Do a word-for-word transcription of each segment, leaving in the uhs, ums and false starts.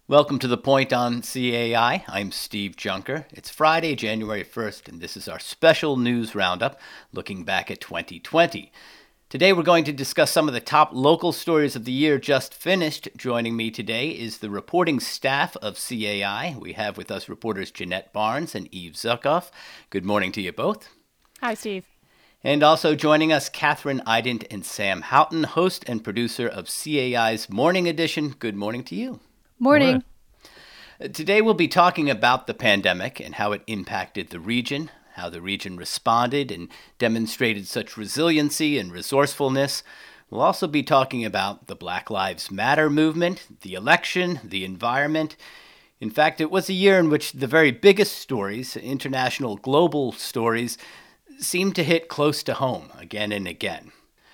Welcome to The Point on C A I. I'm Steve Junker. It's Friday, January first, and this is our special news roundup looking back at twenty twenty. Today we're going to discuss some of the top local stories of the year just finished. Joining me today is the reporting staff of C A I. We have with us reporters Jeanette Barnes and Eve Zuckoff. Good morning to you both. Hi, Steve. And also joining us, Catherine Ident and Sam Houghton, host and producer of C A I's Morning Edition. Good morning to you. Morning. Morning. Today we'll be talking about the pandemic and how it impacted the region, how the region responded and demonstrated such resiliency and resourcefulness. We'll also be talking about the Black Lives Matter movement, the election, the environment. In fact, it was a year in which the very biggest stories, international, global stories, seemed to hit close to home again and again.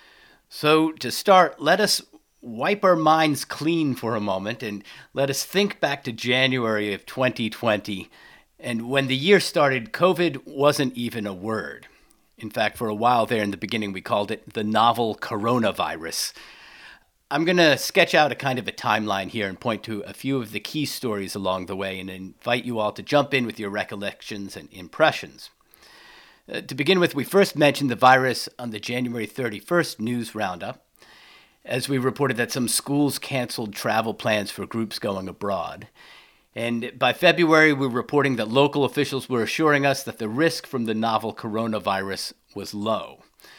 So to start, let us wipe our minds clean for a moment and let us think back to January of twenty twenty. And when the year started, COVID wasn't even a word. In fact, for a while there in the beginning, we called it the novel coronavirus. I'm going to sketch out a kind of a timeline here and point to a few of the key stories along the way and invite you all to jump in with your recollections and impressions. Uh, to begin with, we first mentioned the virus on the January thirty-first news roundup, as we reported that some schools canceled travel plans for groups going abroad. And by February, we were reporting that local officials were assuring us that the risk from the novel coronavirus was low.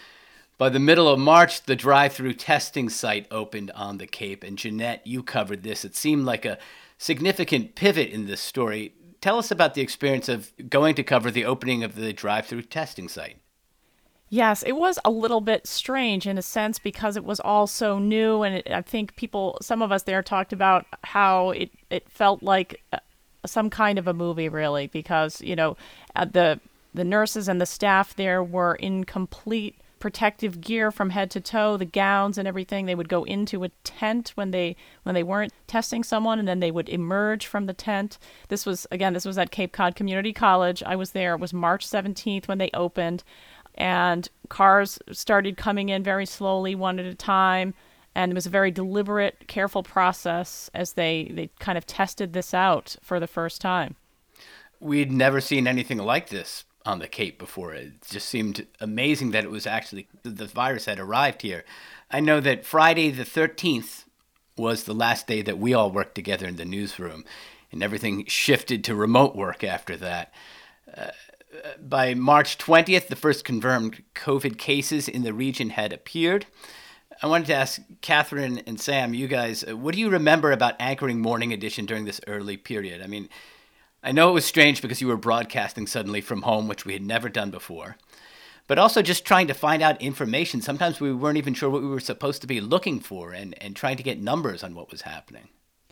By the middle of March, the drive-through testing site opened on the Cape, and Jeanette, you covered this. It seemed like a significant pivot in this story. Tell us about the experience of going to cover the opening of the drive-through testing site. Yes, it was a little bit strange in a sense because it was all so new, and it, I think people, some of us there talked about how it, it felt like uh, some kind of a movie, really, because, you know, uh, the the nurses and the staff there were in complete protective gear from head to toe, the gowns and everything. They would go into a tent when they when they weren't testing someone, and then they would emerge from the tent. This was, again, this was at Cape Cod Community College. I was there. It was March seventeenth when they opened. And cars started coming in very slowly, one at a time. And it was a very deliberate, careful process as they, they kind of tested this out for the first time. We'd never seen anything like this on the Cape before. It just seemed amazing that it was actually, the virus had arrived here. I know that Friday the thirteenth was the last day that we all worked together in the newsroom, and everything shifted to remote work after that. Uh, By March twentieth, the first confirmed COVID cases in the region had appeared. I wanted to ask Catherine and Sam, you guys, what do you remember about anchoring Morning Edition during this early period? I mean, I know it was strange because you were broadcasting suddenly from home, which we had never done before, but also just trying to find out information. Sometimes we weren't even sure what we were supposed to be looking for and, and trying to get numbers on what was happening.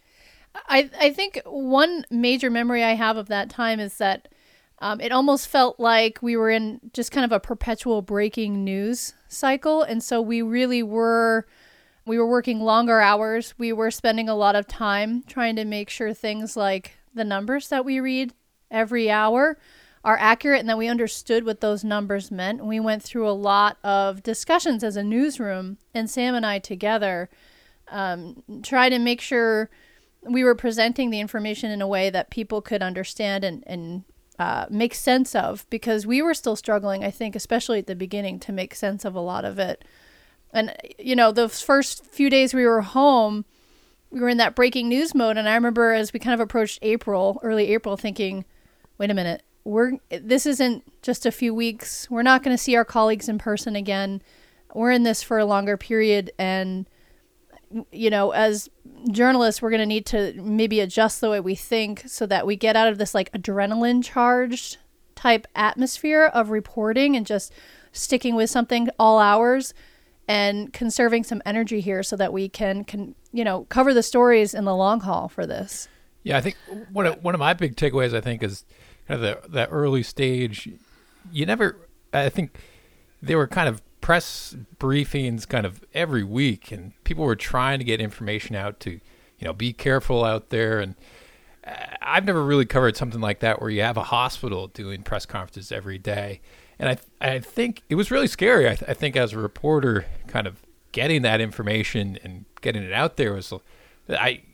I, I think one major memory I have of that time is that Um, it almost felt like we were in just kind of a perpetual breaking news cycle. And so we really were, we were working longer hours. We were spending a lot of time trying to make sure things like the numbers that we read every hour are accurate and that we understood what those numbers meant. And we went through a lot of discussions as a newsroom, and Sam and I together um, tried to make sure we were presenting the information in a way that people could understand and, and Uh, make sense of, because we were still struggling, I think, especially at the beginning, to make sense of a lot of it. And, you know, the first few days we were home, we were in that breaking news mode. And I remember as we kind of approached April, early April, thinking, wait a minute, we're this isn't just a few weeks. We're not going to see our colleagues in person again. We're in this for a longer period. And, you know, as journalists, we're going to need to maybe adjust the way we think so that we get out of this like adrenaline charged type atmosphere of reporting and just sticking with something all hours and conserving some energy here so that we can, can you know, cover the stories in the long haul for this. Yeah, I think one of, one of my big takeaways, I think, is kind of the, that early stage. You never, I think they were kind of press briefings kind of every week, and people were trying to get information out to, you know, be careful out there. And I've never really covered something like that where you have a hospital doing press conferences every day. And I I think it was really scary. I, th- I think as a reporter, kind of getting that information and getting it out there was, I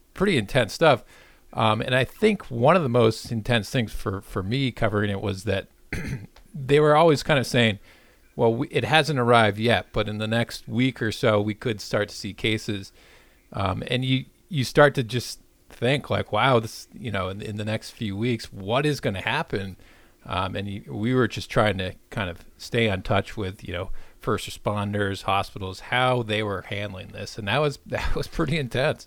pretty intense stuff. Um, and I think one of the most intense things for, for me covering it was that they were always kind of saying, well, we, it hasn't arrived yet, but in the next week or so, we could start to see cases. Um, and you, you start to just think like, wow, this, you know, in, in the next few weeks, what is going to happen? Um, and you, we were just trying to kind of stay on touch with, you know, first responders, hospitals, how they were handling this. And that was, that was pretty intense.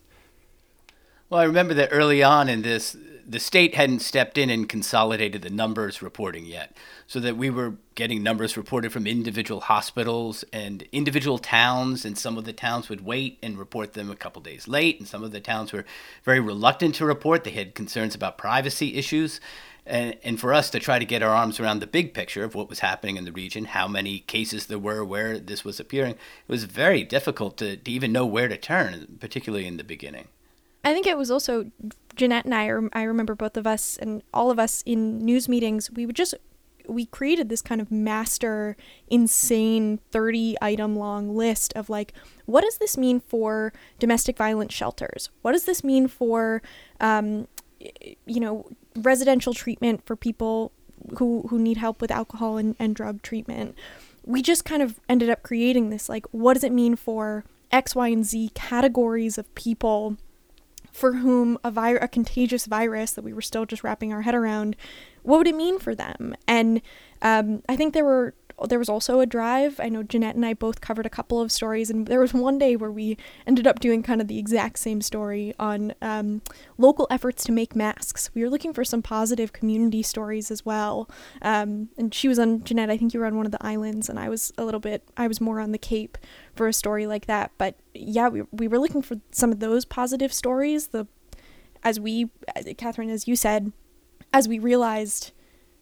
Well, I remember that early on in this, the state hadn't stepped in and consolidated the numbers reporting yet, so that we were getting numbers reported from individual hospitals and individual towns, and some of the towns would wait and report them a couple days late, and some of the towns were very reluctant to report. They had concerns about privacy issues. And, and for us to try to get our arms around the big picture of what was happening in the region, how many cases there were, where this was appearing, it was very difficult to, to even know where to turn, particularly in the beginning. I think it was also Jeanette and I, I remember both of us and all of us in news meetings, we would just, we created this kind of master, insane thirty item long list of like, what does this mean for domestic violence shelters? What does this mean for, um, you know, residential treatment for people who, who need help with alcohol and, and drug treatment? We just kind of ended up creating this, like, what does it mean for X, Y, and Z categories of people for whom a, vir- a contagious virus that we were still just wrapping our head around, what would it mean for them? And um, I think there were there was also a drive. I know Jeanette and I both covered a couple of stories, and there was one day where we ended up doing kind of the exact same story on um, local efforts to make masks. We were looking for some positive community stories as well. Um, and she was on, Jeanette, I think you were on one of the islands, and I was a little bit, I was more on the Cape for a story like that. But yeah, we we were looking for some of those positive stories. The as we, Catherine, as you said, as we realized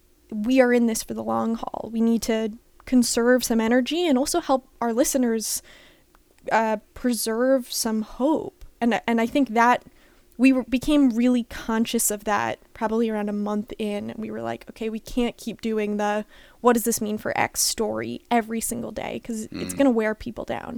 we are in this for the long haul. We need to conserve some energy and also help our listeners uh, preserve some hope. And and I think that we were, became really conscious of that probably around a month in. We were like, okay, we can't keep doing the, what does this mean for X story every single day? Because mm. it's going to wear people down.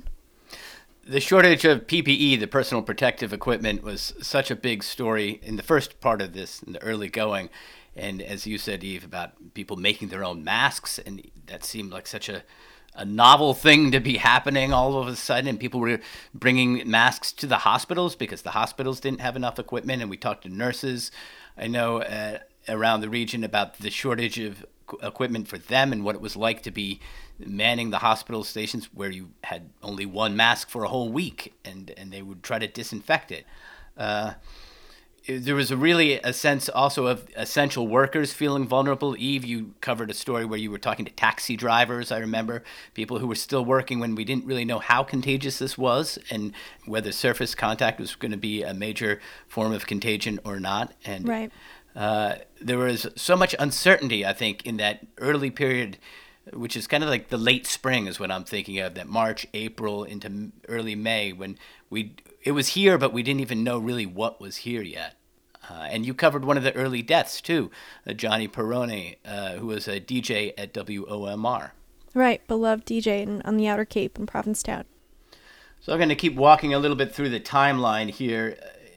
The shortage of P P E, the personal protective equipment, was such a big story in the first part of this, in the early going. And as you said, Eve, about people making their own masks, and that seemed like such a, a novel thing to be happening all of a sudden. And people were bringing masks to the hospitals because the hospitals didn't have enough equipment. And we talked to nurses, I know, uh, around the region about the shortage of equipment for them and what it was like to be manning the hospital stations where you had only one mask for a whole week, and, and they would try to disinfect it. Uh, There was a really a sense also of essential workers feeling vulnerable. Eve, you covered a story where you were talking to taxi drivers, I remember, people who were still working when we didn't really know how contagious this was and whether surface contact was going to be a major form of contagion or not. And right. uh, there was so much uncertainty, I think, in that early period, which is kind of like the late spring is what I'm thinking of, that March, April into early May, when we it was here, but we didn't even know really what was here yet. Uh, and you covered one of the early deaths, too, uh, Johnny Perrone, uh, who was a D J at W O M R. Right, beloved D J in, on the Outer Cape in Provincetown. So I'm going to keep walking a little bit through the timeline here.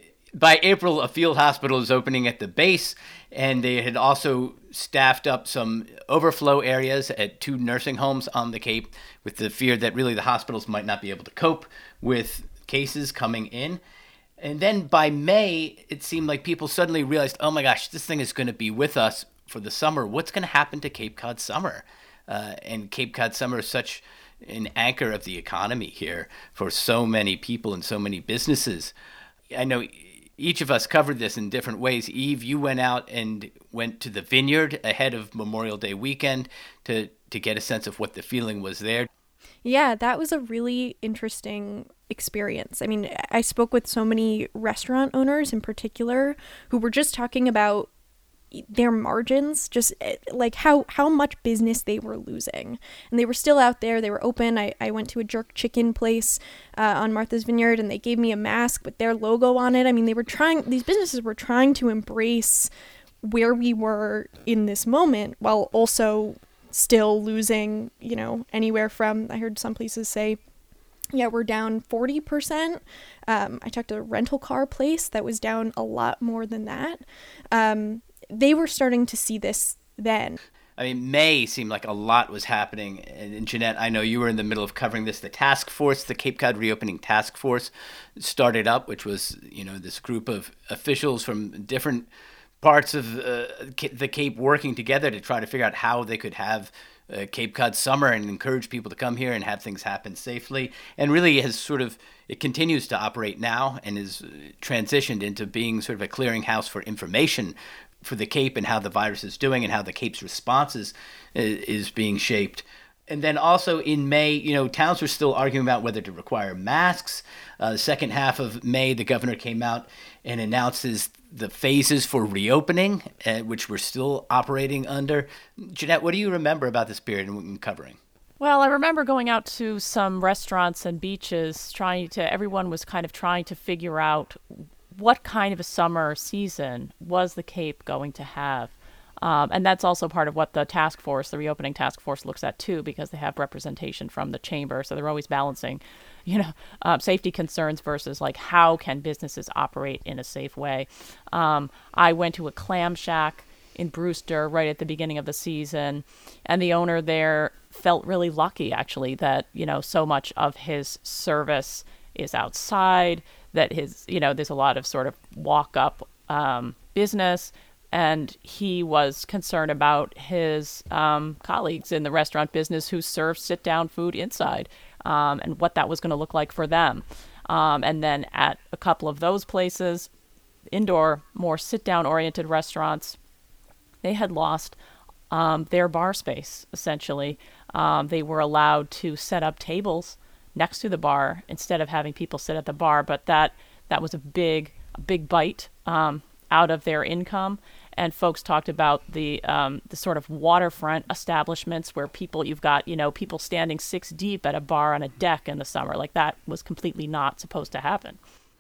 By April, a field hospital is opening at the base, and they had also staffed up some overflow areas at two nursing homes on the Cape with the fear that really the hospitals might not be able to cope with cases coming in. And then by May, it seemed like people suddenly realized, oh my gosh, this thing is going to be with us for the summer. What's going to happen to Cape Cod summer? Uh, and Cape Cod summer is such an anchor of the economy here for so many people and so many businesses. I know each of us covered this in different ways. Eve, you went out and went to the Vineyard ahead of Memorial Day weekend to, to get a sense of what the feeling was there. Yeah, that was a really interesting experience. I mean, I spoke with so many restaurant owners in particular who were just talking about their margins, just like how, how much business they were losing. And they were still out there. They were open. I, I went to a jerk chicken place uh, on Martha's Vineyard, and they gave me a mask with their logo on it. I mean, they were trying, these businesses were trying to embrace where we were in this moment while also still losing, you know, anywhere from, I heard some places say yeah, we're down forty percent. Um, I talked to a rental car place that was down a lot more than that. Um, they were starting to see this then. I mean, May seemed like a lot was happening. And Jeanette, I know you were in the middle of covering this. The task force, the Cape Cod Reopening Task Force, started up, which was, you know, this group of officials from different parts of uh, the Cape working together to try to figure out how they could have uh, Cape Cod summer and encourage people to come here and have things happen safely. And really has sort of, it continues to operate now and is transitioned into being sort of a clearinghouse for information for the Cape and how the virus is doing and how the Cape's responses is, is being shaped. And then also in May, you know, towns were still arguing about whether to require masks. Uh, the second half of May, the governor came out and announces the phases for reopening, uh, which we're still operating under. Jeanette, what do you remember about this period and covering? Well, I remember going out to some restaurants and beaches, trying to, everyone was kind of trying to figure out what kind of a summer season was the Cape going to have. Um, and that's also part of what the task force, the reopening task force, looks at too, because they have representation from the chamber. So they're always balancing, you know, uh, safety concerns versus like how can businesses operate in a safe way. Um, I went to a clam shack in Brewster right at the beginning of the season, and the owner there felt really lucky actually that, you know, so much of his service is outside, that his, you know, there's a lot of sort of walk up um, business. And he was concerned about his um, colleagues in the restaurant business who serve sit-down food inside um, and what that was going to look like for them. Um, and then at a couple of those places, indoor, more sit-down oriented restaurants, they had lost um, their bar space, essentially. Um, they were allowed to set up tables next to the bar instead of having people sit at the bar. But that that was a big, a big bite um, out of their income. And folks talked about the um, the sort of waterfront establishments where people, you've got, you know, people standing six deep at a bar on a deck in the summer. Like that was completely not supposed to happen.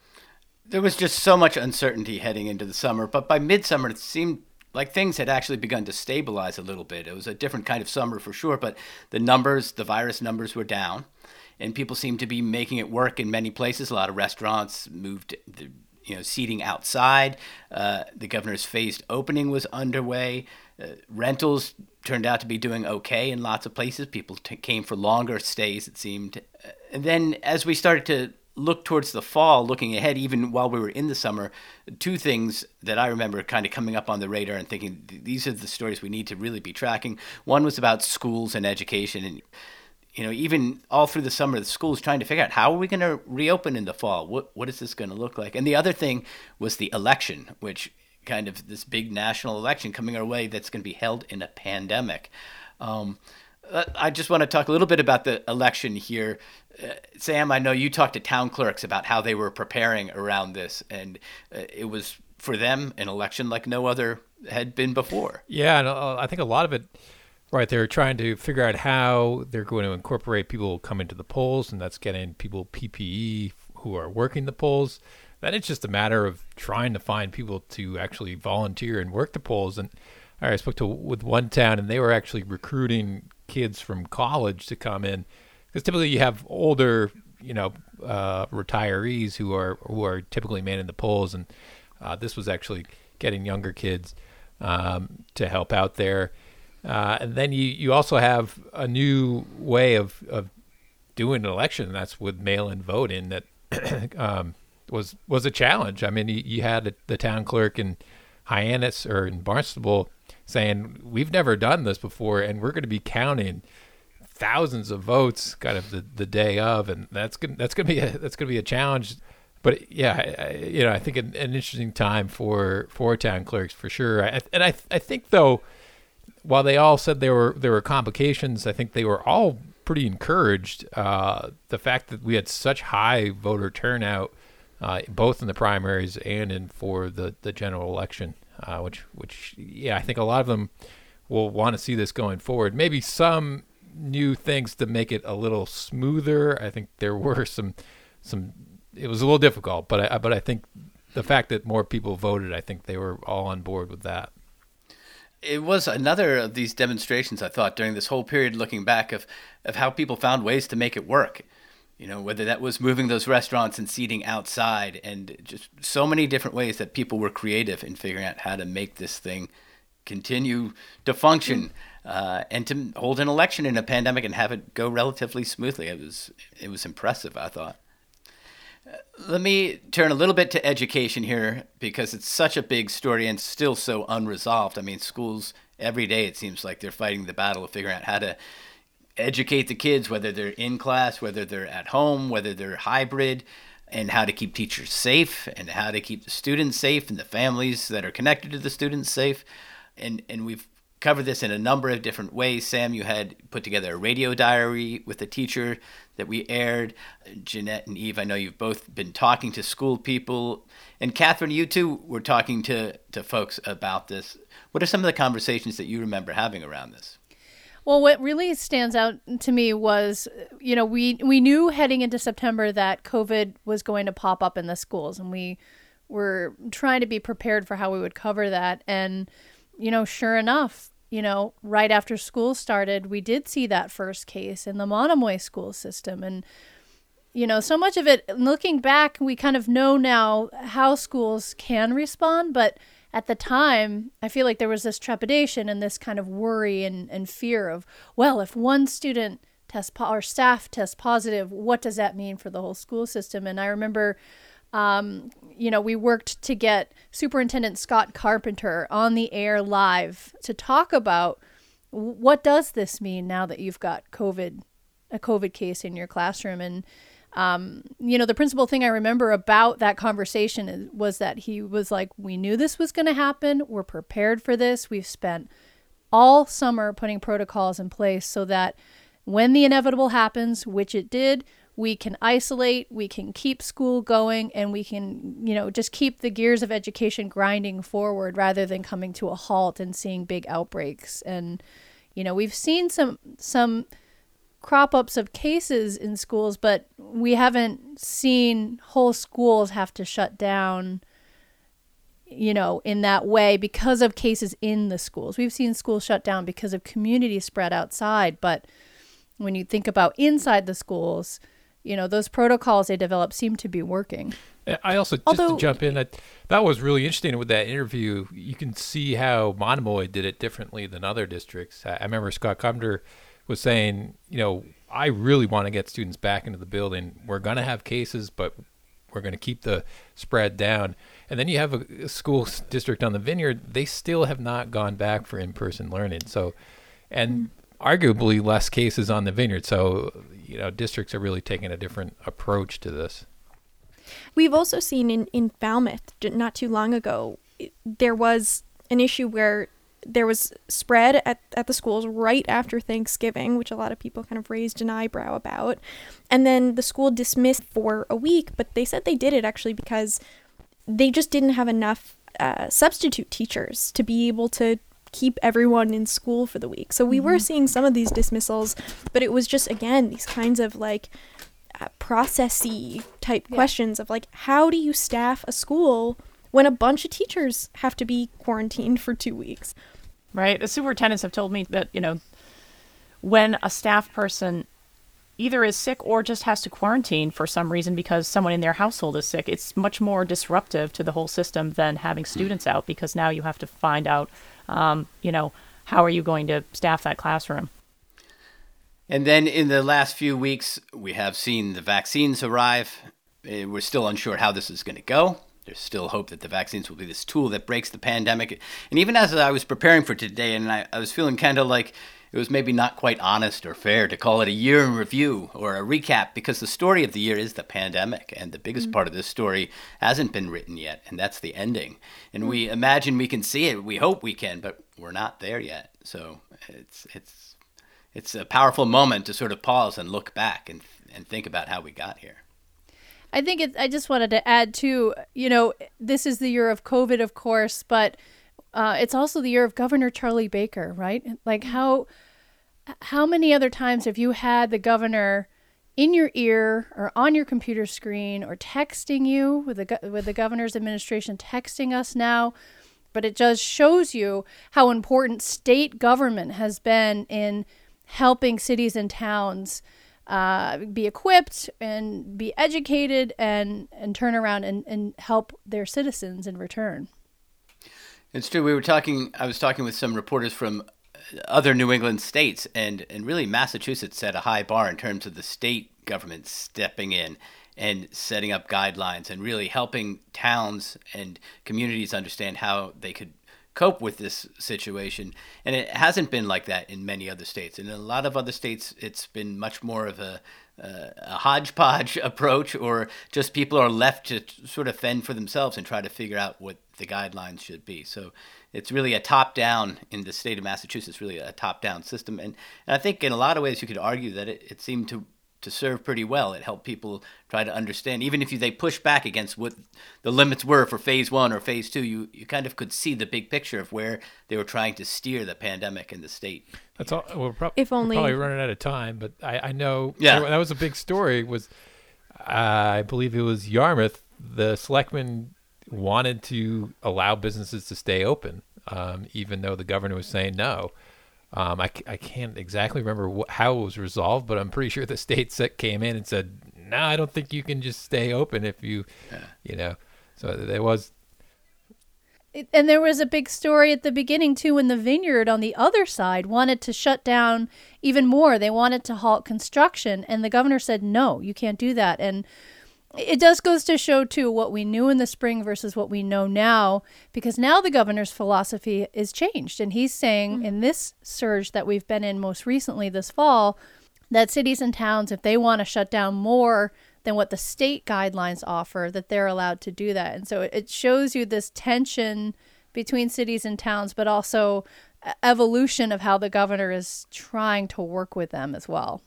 There was just so much uncertainty heading into the summer. But by midsummer, it seemed like things had actually begun to stabilize a little bit. It was a different kind of summer for sure, but the numbers, the virus numbers were down. And people seemed to be making it work in many places. A lot of restaurants moved, you know, seating outside. Uh, the governor's phased opening was underway. Uh, rentals turned out to be doing okay in lots of places. People t- came for longer stays, it seemed. Uh, and then as we started to look towards the fall, looking ahead, even while we were in the summer, two things that I remember kind of coming up on the radar and thinking, these are the stories we need to really be tracking. One was about schools and education. And you know, even all through the summer, the schools trying to figure out how are we going to reopen in the fall? What what is this going to look like? And the other thing was the election, which kind of this big national election coming our way that's going to be held in a pandemic. Um, I just want to talk a little bit about the election here. Uh, Sam, I know you talked to town clerks about how they were preparing around this, and uh, it was for them an election like no other had been before. Yeah, and uh, I think a lot of it. Right, they're trying to figure out how they're going to incorporate people coming to the polls, and that's getting people P P E who are working the polls. Then it's just a matter of trying to find people to actually volunteer and work the polls. And I spoke to with one town, and they were actually recruiting kids from college to come in, because typically you have older, you know, uh, retirees who are who are typically manning the polls, and uh, this was actually getting younger kids um, to help out there. Uh, and then you, you also have a new way of, of doing an election, and that's with mail-in voting that um, was was a challenge. I mean, you, you had the town clerk in Hyannis or in Barnstable saying, we've never done this before, and we're going to be counting thousands of votes kind of the, the day of, and that's going that's going to be a, that's going to be a challenge. But yeah, I, you know, I think an, an interesting time for for town clerks for sure. I, and I I think though, while they all said there were there were complications, I think they were all pretty encouraged. Uh, the fact that we had such high voter turnout, uh, both in the primaries and in for the, the general election, uh, which which yeah, I think a lot of them will want to see this going forward. Maybe some new things to make it a little smoother. I think there were some some. It was a little difficult, but I but I think the fact that more people voted, I think they were all on board with that. It was another of these demonstrations, I thought, during this whole period, looking back, of, of how people found ways to make it work. You know, whether that was moving those restaurants and seating outside, and just so many different ways that people were creative in figuring out how to make this thing continue to function uh, and to hold an election in a pandemic and have it go relatively smoothly. It was it was impressive, I thought. Uh, let me turn a little bit to education here, because it's such a big story and still so unresolved. I mean, schools every day, it seems like they're fighting the battle of figuring out how to educate the kids, whether they're in class, whether they're at home, whether they're hybrid, and how to keep teachers safe and how to keep the students safe and the families that are connected to the students safe. And and we've covered this in a number of different ways. Sam, you had put together a radio diary with a teacher that we aired. Jeanette and Eve, I know you've both been talking to school people. And Catherine, you too were talking to, to folks about this. What are some of the conversations that you remember having around this? Well, what really stands out to me was, you know, we, we knew heading into September that COVID was going to pop up in the schools, and we were trying to be prepared for how we would cover that. And, you know, sure enough, you know, right after school started, we did see that first case in the Monomoy school system. And, you know, so much of it, looking back, we kind of know now how schools can respond, but at the time, I feel like there was this trepidation and this kind of worry and, and fear of, well, if one student tests po- or staff tests positive, what does that mean for the whole school system? And I remember, um, you know, we worked to get Superintendent Scott Carpenter on the air live to talk about what does this mean now that you've got COVID, a COVID case in your classroom. And Um, you know, the principal thing I remember about that conversation is, was that he was like, we knew this was going to happen. We're prepared for this. We've spent all summer putting protocols in place so that when the inevitable happens, which it did, we can isolate, we can keep school going, and we can, you know, just keep the gears of education grinding forward rather than coming to a halt and seeing big outbreaks. And, you know, we've seen some, some, crop ups of cases in schools, but we haven't seen whole schools have to shut down, you know, in that way because of cases in the schools. We've seen schools shut down because of community spread outside, but when you think about inside the schools, you know, those protocols they developed seem to be working. I also, just Although, to jump in, that that was really interesting with that interview. You can see how Monomoy did it differently than other districts. I remember Scott Carpenter was saying, you know, I really want to get students back into the building. We're going to have cases, but we're going to keep the spread down. And then you have a, a school district on the Vineyard. They still have not gone back for in-person learning. So, and arguably less cases on the Vineyard. So, you know, districts are really taking a different approach to this. We've also seen in, in Falmouth, not too long ago, there was an issue where there was spread at, at the schools right after Thanksgiving, which a lot of people kind of raised an eyebrow about. And then the school dismissed for a week, but they said they did it actually because they just didn't have enough uh, substitute teachers to be able to keep everyone in school for the week. So we mm-hmm. were seeing some of these dismissals, but it was just, again, these kinds of like uh, processy type yeah. questions of like, how do you staff a school when a bunch of teachers have to be quarantined for two weeks? Right. The superintendents have told me that, you know, when a staff person either is sick or just has to quarantine for some reason because someone in their household is sick, it's much more disruptive to the whole system than having students out, because now you have to find out, um, you know, how are you going to staff that classroom? And then in the last few weeks, we have seen the vaccines arrive. We're still unsure how this is going to go. There's still hope that the vaccines will be this tool that breaks the pandemic. And even as I was preparing for today, and I, I was feeling kind of like it was maybe not quite honest or fair to call it a year in review or a recap, because the story of the year is the pandemic. And the biggest mm-hmm. part of this story hasn't been written yet, and that's the ending. And mm-hmm. we imagine we can see it. We hope we can, but we're not there yet. So it's it's it's a powerful moment to sort of pause and look back and and think about how we got here. I think it, I just wanted to add too, you know, this is the year of COVID, of course, but uh, it's also the year of Governor Charlie Baker, right? Like how how many other times have you had the governor in your ear or on your computer screen or texting you with the with the governor's administration texting us now? But it just shows you how important state government has been in helping cities and towns uh, be equipped and be educated and, and turn around and, and help their citizens in return. It's true. We were talking, I was talking with some reporters from other New England states, and, and really Massachusetts set a high bar in terms of the state government stepping in and setting up guidelines and really helping towns and communities understand how they could cope with this situation. And it hasn't been like that in many other states. And in a lot of other states, it's been much more of a, uh, a hodgepodge approach, or just people are left to sort of fend for themselves and try to figure out what the guidelines should be. So it's really a top-down, in the state of Massachusetts, really a top-down system. And, and I think in a lot of ways you could argue that it, it seemed to to serve pretty well. It helped people try to understand, even if you, they push back against what the limits were for phase one or phase two, you, you kind of could see the big picture of where they were trying to steer the pandemic in the state. That's all. We're, prob- If only- we're probably running out of time, but I, I know Yeah. that was a big story. Was uh, I believe it was Yarmouth. The selectmen wanted to allow businesses to stay open, um, even though the governor was saying no. Um, I, I can't exactly remember wh- how it was resolved, but I'm pretty sure the states that came in and said, no, I don't think you can just stay open if you, yeah. you know, so there was. It, and there was a big story at the beginning, too, when the Vineyard on the other side wanted to shut down even more. They wanted to halt construction, and the governor said, no, you can't do that. And it does goes to show, too, what we knew in the spring versus what we know now, because now the governor's philosophy is changed. And he's saying mm-hmm. in this surge that we've been in most recently this fall, that cities and towns, if they want to shut down more than what the state guidelines offer, that they're allowed to do that. And so it shows you this tension between cities and towns, but also evolution of how the governor is trying to work with them as well.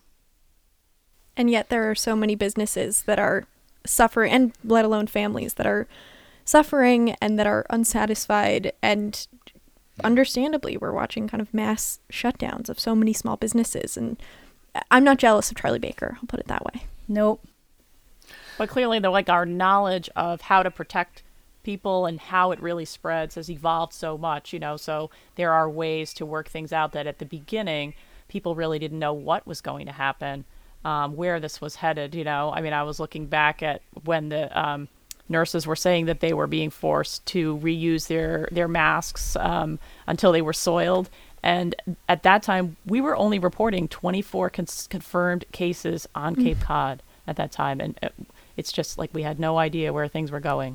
And yet there are so many businesses that are suffering, and let alone families that are suffering and that are unsatisfied, and understandably we're watching kind of mass shutdowns of so many small businesses, and I'm not jealous of Charlie Baker, I'll put it that way. Nope. But clearly the like our knowledge of how to protect people and how it really spreads has evolved so much, you know, so there are ways to work things out that at the beginning people really didn't know what was going to happen. Um, where this was headed, you know. I mean, I was looking back at when the um, nurses were saying that they were being forced to reuse their, their masks um, until they were soiled. And at that time, we were only reporting twenty-four cons- confirmed cases on mm. Cape Cod at that time. And it, it's just like we had no idea where things were going.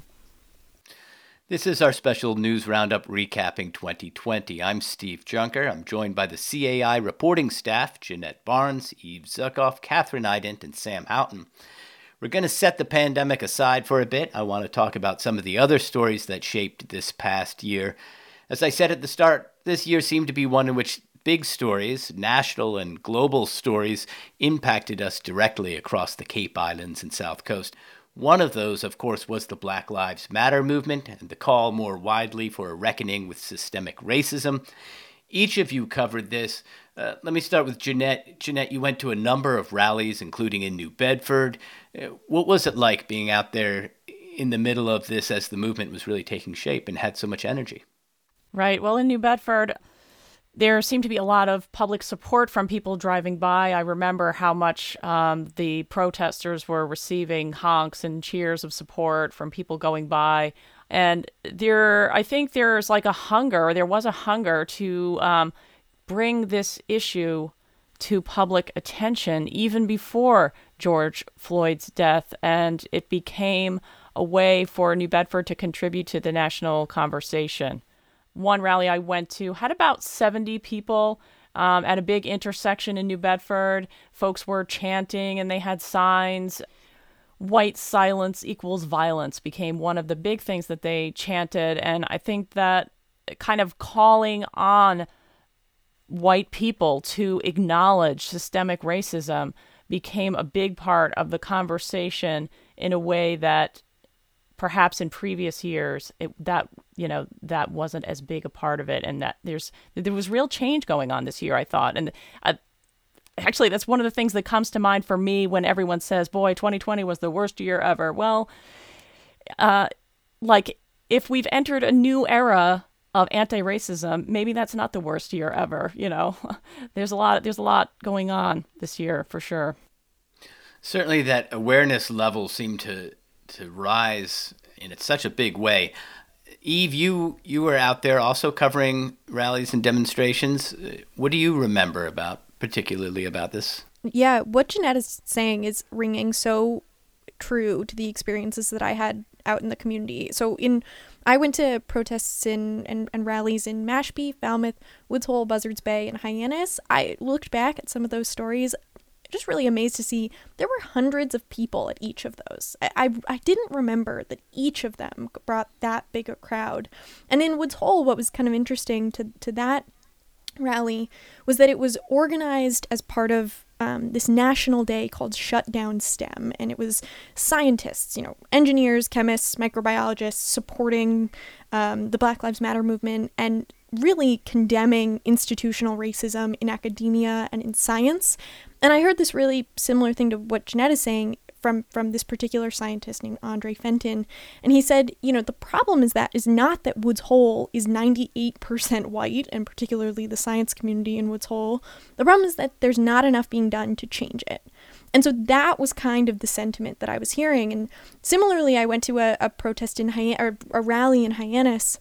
This is our special news roundup recapping twenty twenty. I'm Steve Junker. I'm joined by the C A I reporting staff, Jeanette Barnes, Eve Zuckoff, Catherine Ident, and Sam Houghton. We're going to set the pandemic aside for a bit. I want to talk about some of the other stories that shaped this past year. As I said at the start, this year seemed to be one in which big stories, national and global stories, impacted us directly across the Cape Islands and South Coast. One of those, of course, was the Black Lives Matter movement and the call more widely for a reckoning with systemic racism. Each of you covered this. Uh, let me start with Jeanette. Jeanette, you went to a number of rallies, including in New Bedford. Uh, what was it like being out there in the middle of this as the movement was really taking shape and had so much energy? Right. Well, in New Bedford, there seemed to be a lot of public support from people driving by. I remember how much um, the protesters were receiving honks and cheers of support from people going by. And there, I think there's like a hunger, there was a hunger to um, bring this issue to public attention even before George Floyd's death. And it became a way for New Bedford to contribute to the national conversation. One rally I went to had about seventy people um, at a big intersection in New Bedford. Folks were chanting and they had signs. White silence equals violence became one of the big things that they chanted. And I think that kind of calling on white people to acknowledge systemic racism became a big part of the conversation in a way that perhaps in previous years, it, that, you know, that wasn't as big a part of it. And that there's, there was real change going on this year, I thought. And I, actually, that's one of the things that comes to mind for me when everyone says, boy, twenty twenty was the worst year ever. Well, uh, like if we've entered a new era of anti-racism, maybe that's not the worst year ever. You know, there's a lot, there's a lot going on this year for sure. Certainly that awareness level seemed to to rise in such a big way. Eve, you, you were out there also covering rallies and demonstrations. What do you remember about, particularly about this? Yeah, what Jeanette is saying is ringing so true to the experiences that I had out in the community. So in I went to protests in, and, and rallies in Mashpee, Falmouth, Woods Hole, Buzzards Bay, and Hyannis. I looked back at some of those stories, just really amazed to see there were hundreds of people at each of those. I, I, I didn't remember that each of them brought that big a crowd. And in Woods Hole, what was kind of interesting to, to that rally was that it was organized as part of um, this national day called Shutdown STEM. And it was scientists, you know, engineers, chemists, microbiologists supporting um, the Black Lives Matter movement and really condemning institutional racism in academia and in science. And I heard this really similar thing to what Jeanette is saying from, from this particular scientist named Andre Fenton. And he said, you know, the problem is that is not that Woods Hole is ninety-eight percent white, and particularly the science community in Woods Hole. The problem is that there's not enough being done to change it. And so that was kind of the sentiment that I was hearing. And similarly, I went to a, a protest in Hy- or a rally in Hyannis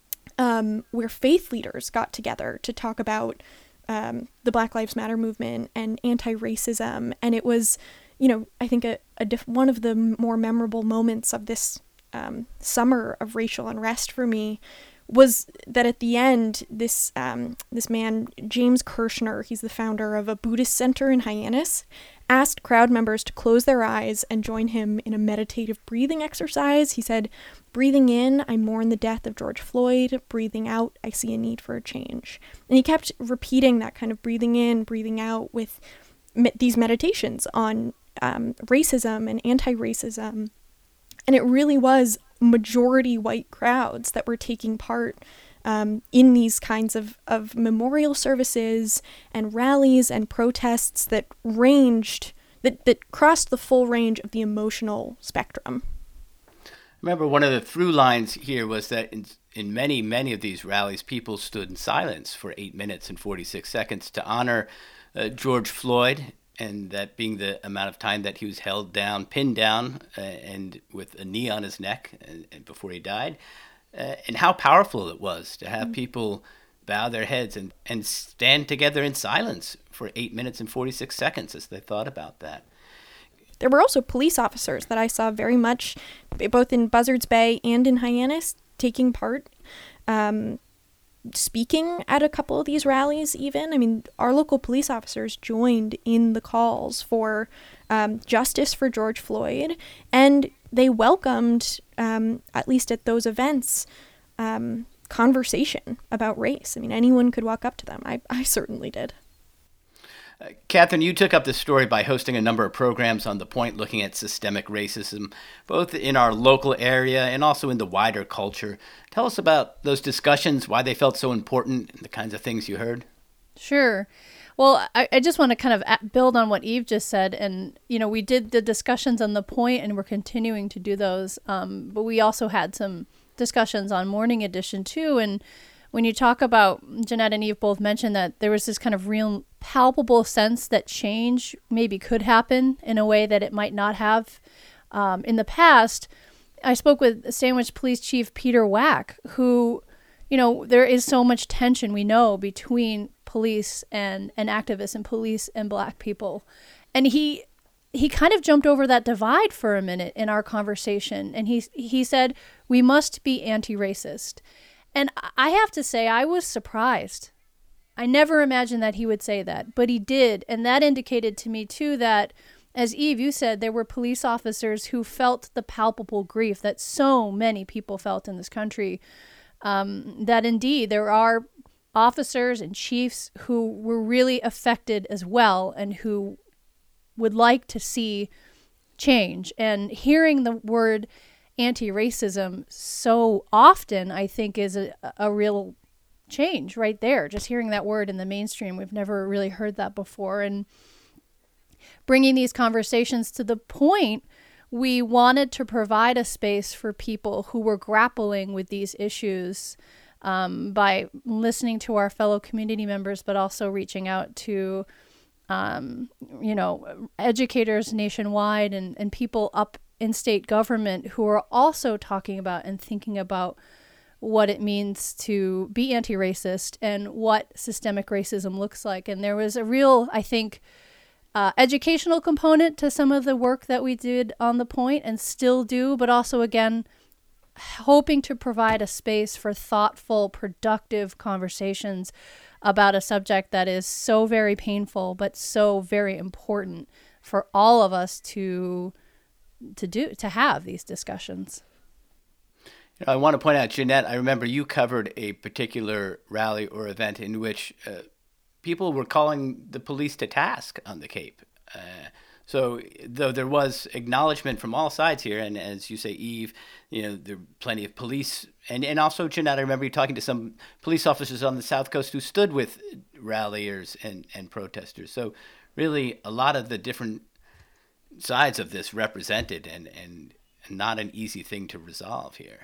um, where faith leaders got together to talk about um, the Black Lives Matter movement and anti-racism. And it was, you know, I think a, a diff- one of the more memorable moments of this um, summer of racial unrest for me was that at the end, this um, this man, James Kirshner, he's the founder of a Buddhist center in Hyannis, asked crowd members to close their eyes and join him in a meditative breathing exercise. He said, breathing in, I mourn the death of George Floyd. Breathing out, I see a need for a change. And he kept repeating that kind of breathing in, breathing out with me- these meditations on um, racism and anti-racism. And it really was majority white crowds that were taking part um, in these kinds of, of memorial services and rallies and protests that ranged, that, that crossed the full range of the emotional spectrum. Remember, one of the through lines here was that in, in many, many of these rallies, people stood in silence for eight minutes and forty-six seconds to honor uh, George Floyd, and that being the amount of time that he was held down, pinned down, uh, and with a knee on his neck and, and before he died, uh, and how powerful it was to have mm-hmm. people bow their heads and, and stand together in silence for eight minutes and forty-six seconds as they thought about that. There were also police officers that I saw very much, both in Buzzards Bay and in Hyannis, taking part, um, speaking at a couple of these rallies even. I mean, our local police officers joined in the calls for um, justice for George Floyd, and they welcomed, um, at least at those events, um, conversation about race. I mean, anyone could walk up to them. I, I certainly did. Uh, Catherine, you took up this story by hosting a number of programs on The Point looking at systemic racism, both in our local area and also in the wider culture. Tell us about those discussions, why they felt so important, and the kinds of things you heard. Sure. Well, I, I just want to kind of build on what Eve just said. And, you know, we did the discussions on The Point, and we're continuing to do those. Um, but we also had some discussions on Morning Edition, too. And when you talk about, Jeanette and Eve both mentioned that there was this kind of real palpable sense that change maybe could happen in a way that it might not have um, in the past. I spoke with Sandwich Police Chief Peter Wack, who, you know, there is so much tension, we know, between police and, and activists and police and Black people. And he he kind of jumped over that divide for a minute in our conversation. And he he said, we must be anti-racist. And I have to say, I was surprised. I never imagined that he would say that, but he did. And that indicated to me, too, that, as Eve, you said, there were police officers who felt the palpable grief that so many people felt in this country, um, that indeed there are officers and chiefs who were really affected as well and who would like to see change. And hearing the word anti-racism so often, I think, is a, a real change right there. Just hearing that word in the mainstream, we've never really heard that before. And bringing these conversations to the point, we wanted to provide a space for people who were grappling with these issues um, by listening to our fellow community members, but also reaching out to um, you know, educators nationwide and, and people up in state government who are also talking about and thinking about what it means to be anti-racist and what systemic racism looks like. And there was a real, I think, uh, educational component to some of the work that we did on The Point and still do, but also, again, hoping to provide a space for thoughtful, productive conversations about a subject that is so very painful, but so very important for all of us to to do, to have these discussions. You know, I want to point out, Jeanette, I remember you covered a particular rally or event in which uh, people were calling the police to task on the Cape. Uh, so though there was acknowledgement from all sides here, and as you say, Eve, you know, there are plenty of police, and, and also, Jeanette, I remember you talking to some police officers on the South Coast who stood with ralliers and, and protesters. So really a lot of the different sides of this represented, and, and not an easy thing to resolve here.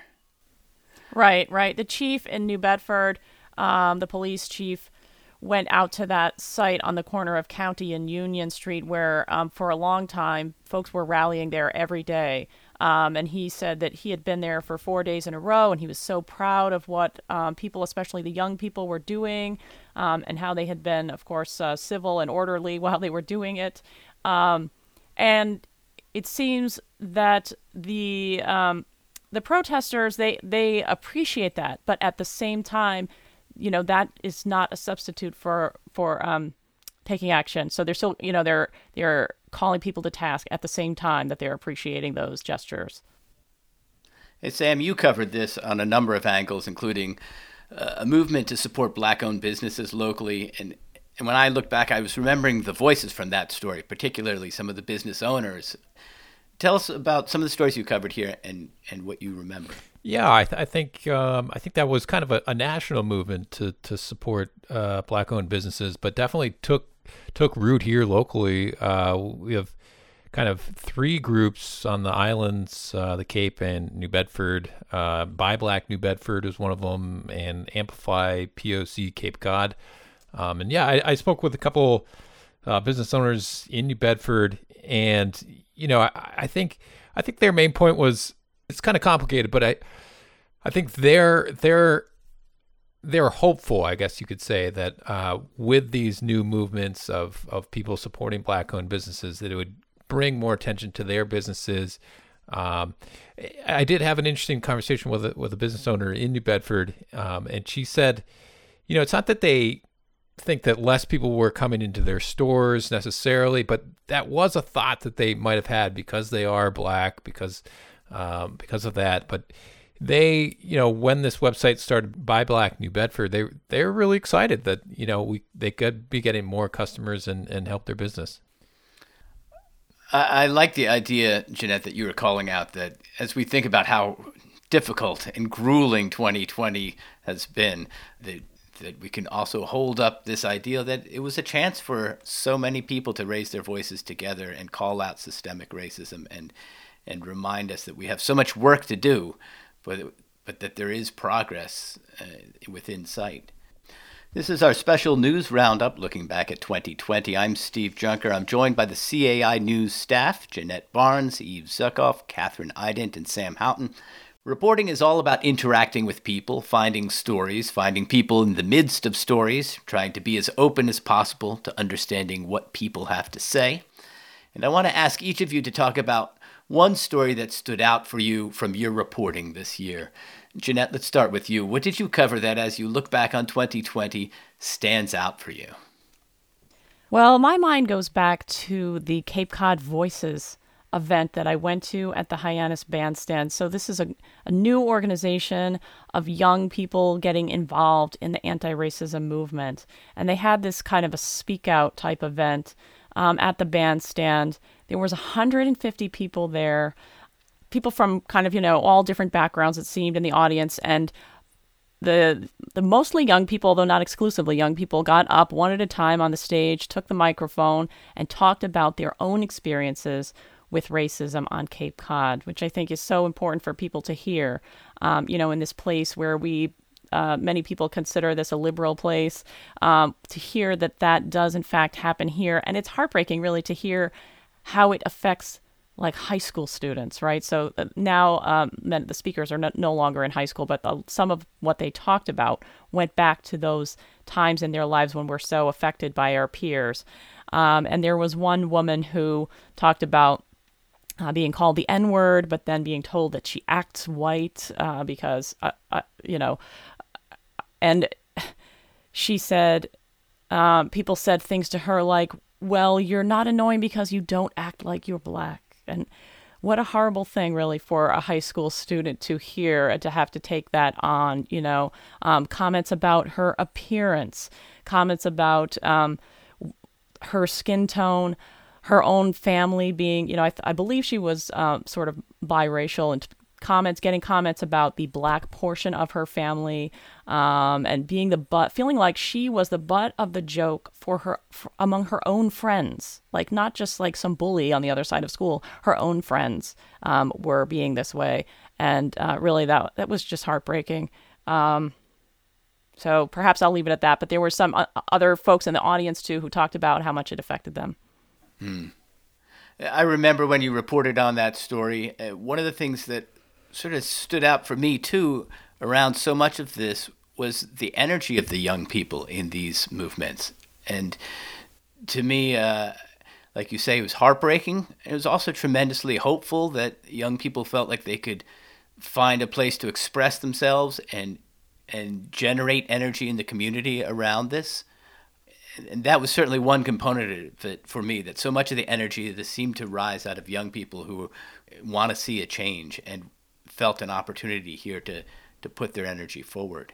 Right, right. The chief in New Bedford, um, the police chief, went out to that site on the corner of County and Union Street where um, for a long time folks were rallying there every day. Um, and he said that he had been there for four days in a row, and he was so proud of what um, people, especially the young people, were doing, um, and how they had been, of course, uh, civil and orderly while they were doing it. Um, and it seems that the um, the protesters, they, they appreciate that, but at the same time, you know, that is not a substitute for for um, taking action. So they're still, you know, they're they're calling people to task at the same time that they're appreciating those gestures. Hey, Sam, you covered this on a number of angles, including uh, a movement to support Black-owned businesses locally. And, and when I look back, I was remembering the voices from that story, particularly some of the business owners. Tell us about some of the stories you covered here and, and what you remember. Yeah, I, th- I think um, I think that was kind of a, a national movement to to support uh, Black-owned businesses, but definitely took took root here locally. Uh, we have kind of three groups on the islands, uh, the Cape and New Bedford. Uh, Buy Black New Bedford is one of them, and Amplify P O C Cape Cod. Um, and yeah, I, I spoke with a couple uh, business owners in New Bedford, and you know, I, I think I think their main point was, it's kind of complicated, but I I think they're they're they're hopeful, I guess you could say, that uh, with these new movements of of people supporting Black-owned businesses, that it would bring more attention to their businesses. Um, I did have an interesting conversation with a, with a business owner in New Bedford, um, and she said, you know, it's not that they think that less people were coming into their stores necessarily, but that was a thought that they might have had because they are Black, because um, because of that. But they, you know, when this website started, Buy Black New Bedford, they they're really excited that, you know, we they could be getting more customers and, and help their business. I, I like the idea, Jeanette, that you were calling out, that as we think about how difficult and grueling twenty twenty has been, that that we can also hold up this idea that it was a chance for so many people to raise their voices together and call out systemic racism and and remind us that we have so much work to do, but but that there is progress uh, within sight. This is our special news roundup looking back at twenty twenty. I'm Steve Junker. I'm joined by the C A I News staff, Jeanette Barnes, Eve Zuckoff, Catherine Ident, and Sam Houghton. Reporting is all about interacting with people, finding stories, finding people in the midst of stories, trying to be as open as possible to understanding what people have to say. And I want to ask each of you to talk about one story that stood out for you from your reporting this year. Jeanette, let's start with you. What did you cover that, as you look back on twenty twenty, stands out for you? Well, my mind goes back to the Cape Cod Voices event that I went to at the Hyannis Bandstand. So this is a, a new organization of young people getting involved in the anti-racism movement. And they had this kind of a speak out type event um, at the bandstand. There was one hundred fifty people there, people from kind of, you know, all different backgrounds, it seemed, in the audience. And the the mostly young people, though not exclusively young people, got up one at a time on the stage, took the microphone, and talked about their own experiences with racism on Cape Cod, which I think is so important for people to hear, um, you know, in this place where we uh, many people consider this a liberal place. Um, to hear that that does in fact happen here, and it's heartbreaking, really, to hear how it affects like high school students, right? So uh, now um, the speakers are no, no longer in high school, but the, some of what they talked about went back to those times in their lives when we're so affected by our peers. Um, and there was one woman who talked about uh, being called the N-word, but then being told that she acts white uh, because, uh, uh, you know, and she said, um, people said things to her like, well, you're not annoying because you don't act like you're black. And what a horrible thing, really, for a high school student to hear and to have to take that on, you know, um, comments about her appearance, comments about um, her skin tone, her own family being, you know, I, th- I believe she was um, sort of biracial, and comments, getting comments about the black portion of her family, um, and being the butt, feeling like she was the butt of the joke for her, for, among her own friends, like not just like some bully on the other side of school, her own friends um, were being this way. And uh, really that, that was just heartbreaking. Um, so perhaps I'll leave it at that, but there were some uh, other folks in the audience too, who talked about how much it affected them. Hmm. I remember when you reported on that story, uh, one of the things that sort of stood out for me too around so much of this was the energy of the young people in these movements. And to me, uh, like you say, it was heartbreaking. It was also tremendously hopeful that young people felt like they could find a place to express themselves and and generate energy in the community around this. And that was certainly one component of it for me, that so much of the energy that seemed to rise out of young people who want to see a change and felt an opportunity here to, to put their energy forward.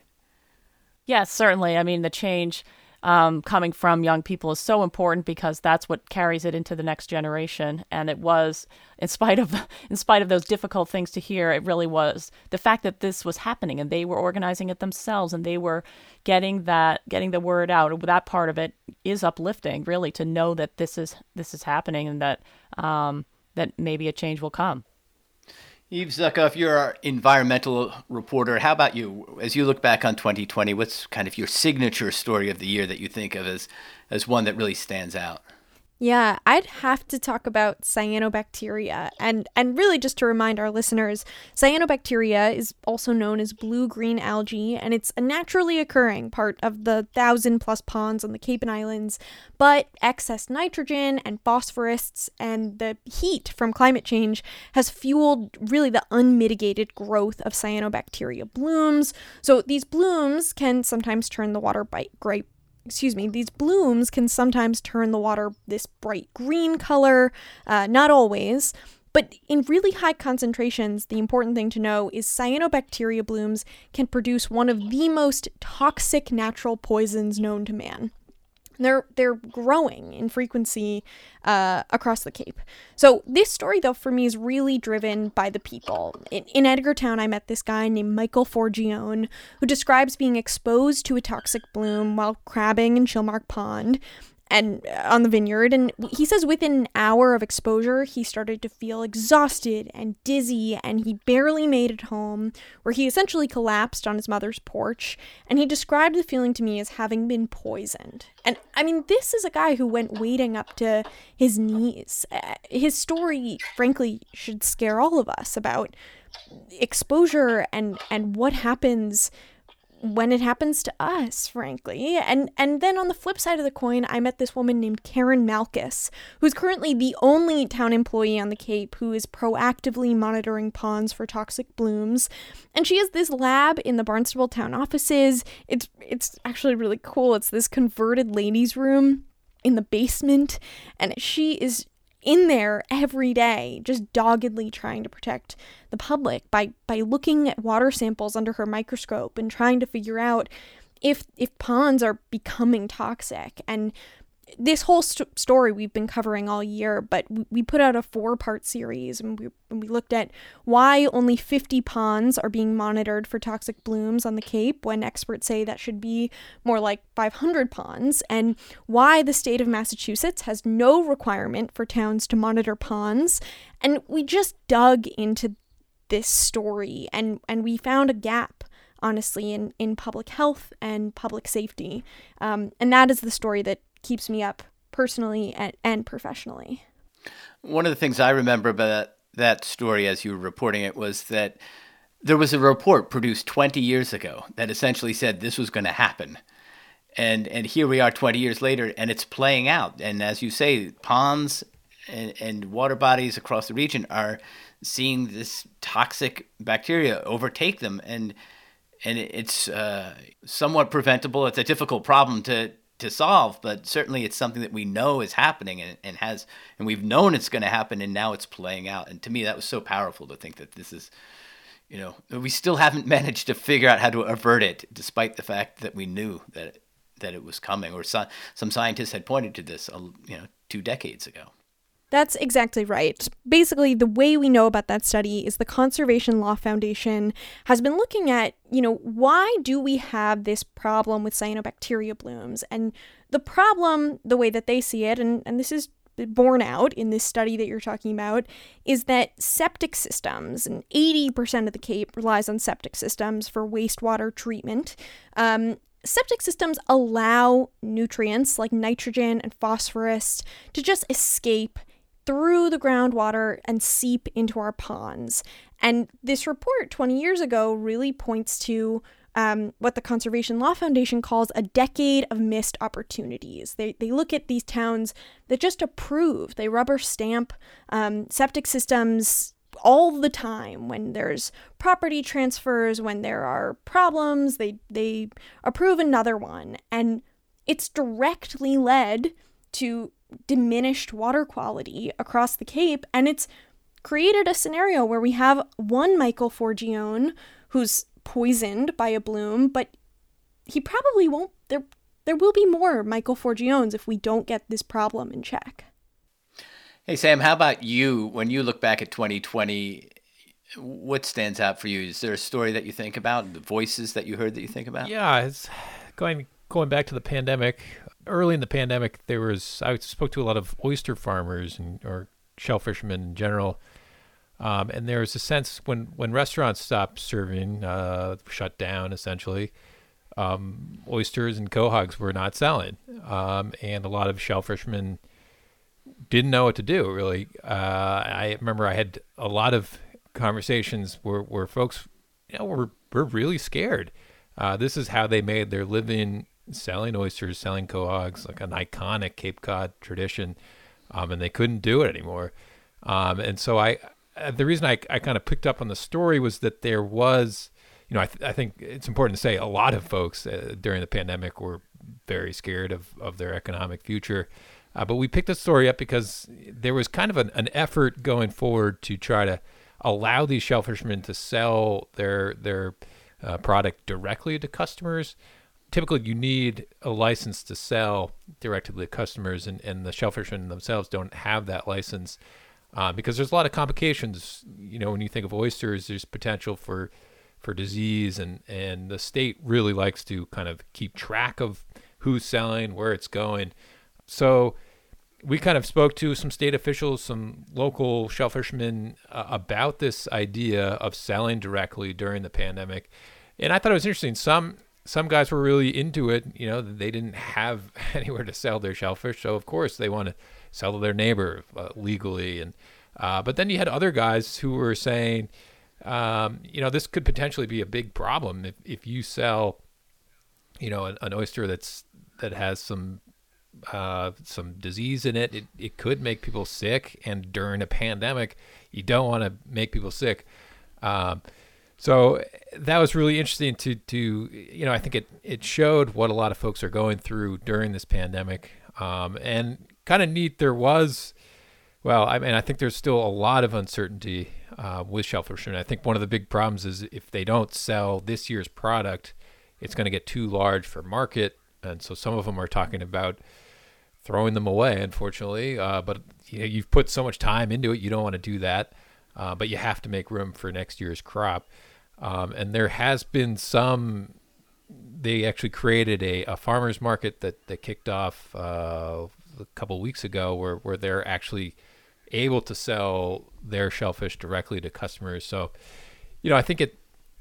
Yes, certainly. I mean, the change um, coming from young people is so important because that's what carries it into the next generation. And it was, in spite of in spite of those difficult things to hear, it really was the fact that this was happening and they were organizing it themselves and they were getting that getting the word out. That part of it is uplifting, really, to know that this is this is happening and that um, that maybe a change will come. Yves Zuckow, you're our environmental reporter. How about you? As you look back on twenty twenty, what's kind of your signature story of the year that you think of as, as one that really stands out? Yeah, I'd have to talk about cyanobacteria. And and really, just to remind our listeners, cyanobacteria is also known as blue-green algae, and it's a naturally occurring part of the thousand-plus ponds on the Cape and Islands. But excess nitrogen and phosphorus and the heat from climate change has fueled really the unmitigated growth of cyanobacteria blooms. So these blooms can sometimes turn the water bright, bright Excuse me, these blooms can sometimes turn the water this bright green color, uh, not always, but in really high concentrations, the important thing to know is cyanobacteria blooms can produce one of the most toxic natural poisons known to man. They're they're growing in frequency uh, across the Cape. So this story, though, for me is really driven by the people. In, in Edgartown, I met this guy named Michael Forgione, who describes being exposed to a toxic bloom while crabbing in Chilmark Pond and uh, on the vineyard. And he says within an hour of exposure, he started to feel exhausted and dizzy, and he barely made it home, where he essentially collapsed on his mother's porch. And he described the feeling to me as having been poisoned. And I mean, this is a guy who went wading up to his knees. Uh, his story, frankly, should scare all of us about exposure and, and what happens when it happens to us, frankly. And and then on the flip side of the coin, I met this woman named Karen Malkus, who's currently the only town employee on the Cape who is proactively monitoring ponds for toxic blooms. And she has this lab in the Barnstable town offices. It's it's actually really cool. It's this converted ladies' room in the basement, and she is in there every day, just doggedly trying to protect the public by by looking at water samples under her microscope and trying to figure out if if ponds are becoming toxic. And this whole st- story we've been covering all year, but we, we put out a four-part series, and we, and we looked at why only fifty ponds are being monitored for toxic blooms on the Cape when experts say that should be more like five hundred ponds, and why the state of Massachusetts has no requirement for towns to monitor ponds. And we just dug into this story, and, and we found a gap, honestly, in, in public health and public safety. Um, and that is the story that keeps me up personally and, and professionally. One of the things I remember about that story as you were reporting it was that there was a report produced twenty years ago that essentially said this was going to happen. And and here we are twenty years later, and it's playing out. And as you say, ponds and, and water bodies across the region are seeing this toxic bacteria overtake them. And and it's uh, somewhat preventable. It's a difficult problem to, to solve, but certainly it's something that we know is happening and, and has, and we've known it's going to happen, and now it's playing out. And to me, that was so powerful to think that this is, you know, we still haven't managed to figure out how to avert it, despite the fact that we knew that it, that it was coming, or so, some scientists had pointed to this, you know, two decades ago. That's exactly right. Basically, the way we know about that study is the Conservation Law Foundation has been looking at, you know, why do we have this problem with cyanobacteria blooms? And the problem, the way that they see it, and, and this is borne out in this study that you're talking about, is that septic systems, and eighty percent of the Cape relies on septic systems for wastewater treatment. Um, septic systems allow nutrients like nitrogen and phosphorus to just escape through the groundwater and seep into our ponds. And this report twenty years ago really points to um, what the Conservation Law Foundation calls a decade of missed opportunities. They they look at these towns that just approve, they rubber stamp um, septic systems all the time. When there's property transfers, when there are problems, they they approve another one. And it's directly led to diminished water quality across the Cape, and it's created a scenario where we have one Michael Forgione who's poisoned by a bloom, but he probably won't, there there will be more Michael Forgiones if we don't get this problem in check. Hey Sam, how about you? When you look back at twenty twenty, what stands out for you? Is there a story that you think about, the voices that you heard that you think about? Yeah, it's going going back to the pandemic. Early in the pandemic, there was I spoke to a lot of oyster farmers and or shellfishermen in general, um, and there was a sense when, when restaurants stopped serving, uh, shut down essentially, um, oysters and quahogs were not selling, um, and a lot of shellfishermen didn't know what to do. Really, uh, I remember I had a lot of conversations where where folks, you know, were were really scared. Uh, this is how they made their living, selling oysters, selling quahogs, like an iconic Cape Cod tradition, um, and they couldn't do it anymore. Um, and so I, uh, the reason I, I kind of picked up on the story was that there was, you know, I, th- I think it's important to say a lot of folks uh, during the pandemic were very scared of, of their economic future. Uh, but we picked the story up because there was kind of an, an effort going forward to try to allow these shellfishermen to sell their, their uh, product directly to customers. Typically, you need a license to sell directly to customers, and, and the shellfishermen themselves don't have that license uh, because there's a lot of complications. You know, when you think of oysters, there's potential for for disease, and, and the state really likes to kind of keep track of who's selling, where it's going. So we kind of spoke to some state officials, some local shellfishermen uh, about this idea of selling directly during the pandemic. And I thought it was interesting. Some Some guys were really into it. You know, they didn't have anywhere to sell their shellfish, so of course they want to sell to their neighbor uh, legally. And uh, but then you had other guys who were saying, um, you know, this could potentially be a big problem if, if you sell, you know, an, an oyster that's that has some uh, some disease in it. it. It could make people sick, and during a pandemic, you don't want to make people sick. Um, So that was really interesting to, to you know, I think it, it showed what a lot of folks are going through during this pandemic. Um, and kind of neat, there was, well, I mean, I think there's still a lot of uncertainty uh, with shellfishermen. I think one of the big problems is if they don't sell this year's product, it's going to get too large for market. And so some of them are talking about throwing them away, unfortunately. Uh, but you know, you've put so much time into it, you don't want to do that. Uh, but you have to make room for next year's crop. Um, and there has been some, they actually created a, a farmer's market that, that kicked off uh, a couple of weeks ago where, where they're actually able to sell their shellfish directly to customers. So, you know, I think it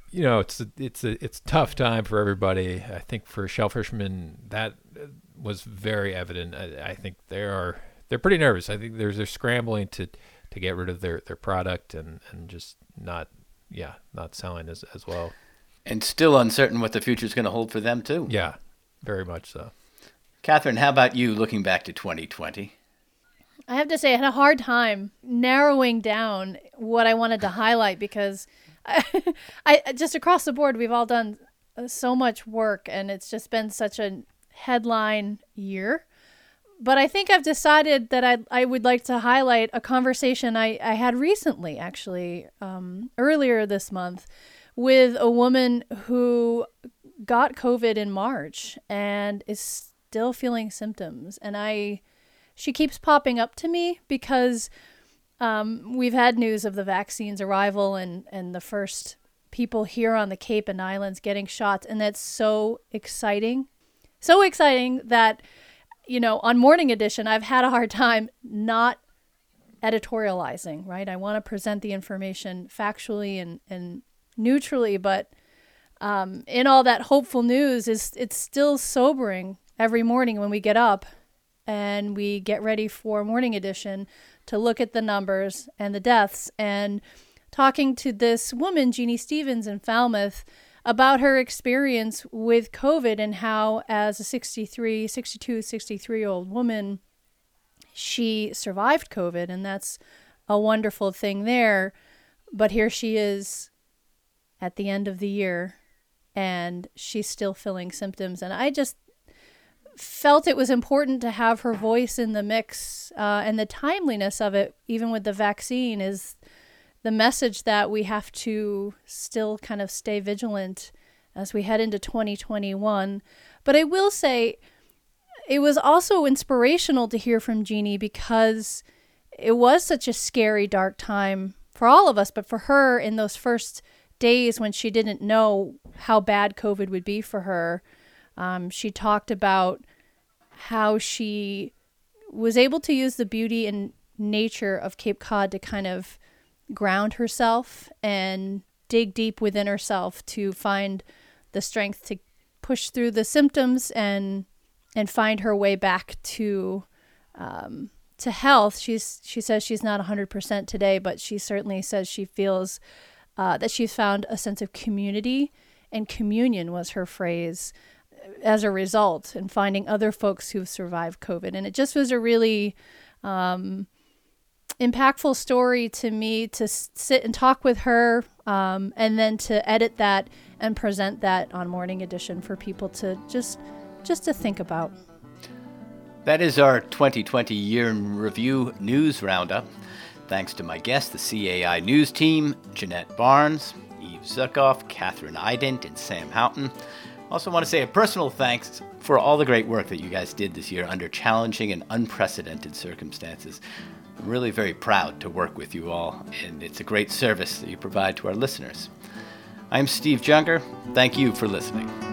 you know, it's a, it's a it's a tough time for everybody. I think for shellfishermen, that was very evident. I, I think they are they're pretty nervous. I think they're they're scrambling to, to get rid of their, their product and, and just not yeah not selling as as well. And still uncertain what the future is going to hold for them too. Yeah, very much so. Catherine, how about you looking back to twenty twenty? I have to say I had a hard time narrowing down what I wanted to highlight because I, I just across the board, we've all done so much work and it's just been such a headline year. But I think I've decided that I I would like to highlight a conversation I, I had recently, actually, um, earlier this month, with a woman who got COVID in March and is still feeling symptoms. And I, she keeps popping up to me because um, we've had news of the vaccine's arrival and, and the first people here on the Cape and Islands getting shots. And that's so exciting. So exciting that, you know, on Morning Edition, I've had a hard time not editorializing, right? I want to present the information factually and, and neutrally, but um, in all that hopeful news, is it's still sobering every morning when we get up and we get ready for Morning Edition to look at the numbers and the deaths. And talking to this woman, Jeannie Stevens in Falmouth, about her experience with COVID and how as a sixty-three, sixty-two, sixty-three-year-old woman, she survived COVID, and that's a wonderful thing there. But here she is at the end of the year, and she's still feeling symptoms. And I just felt it was important to have her voice in the mix, uh, and the timeliness of it, even with the vaccine, is the message that we have to still kind of stay vigilant as we head into twenty twenty-one. But I will say it was also inspirational to hear from Jeannie because it was such a scary, dark time for all of us, but for her in those first days when she didn't know how bad COVID would be for her, um, she talked about how she was able to use the beauty and nature of Cape Cod to kind of ground herself and dig deep within herself to find the strength to push through the symptoms and and find her way back to um, to health. She's she says she's not one hundred percent today, but she certainly says she feels uh, that she's found a sense of community, and communion was her phrase as a result, and finding other folks who've survived COVID. And it just was a really um, impactful story to me to sit and talk with her, um, and then to edit that and present that on Morning Edition for people to just just to think about. That is our twenty twenty Year in Review News Roundup. Thanks to my guests, the C A I News team, Jeanette Barnes, Eve Zuckoff, Catherine Ident, and Sam Houghton. Also want to say a personal thanks for all the great work that you guys did this year under challenging and unprecedented circumstances. I'm really very proud to work with you all, and it's a great service that you provide to our listeners. I'm Steve Junger. Thank you for listening.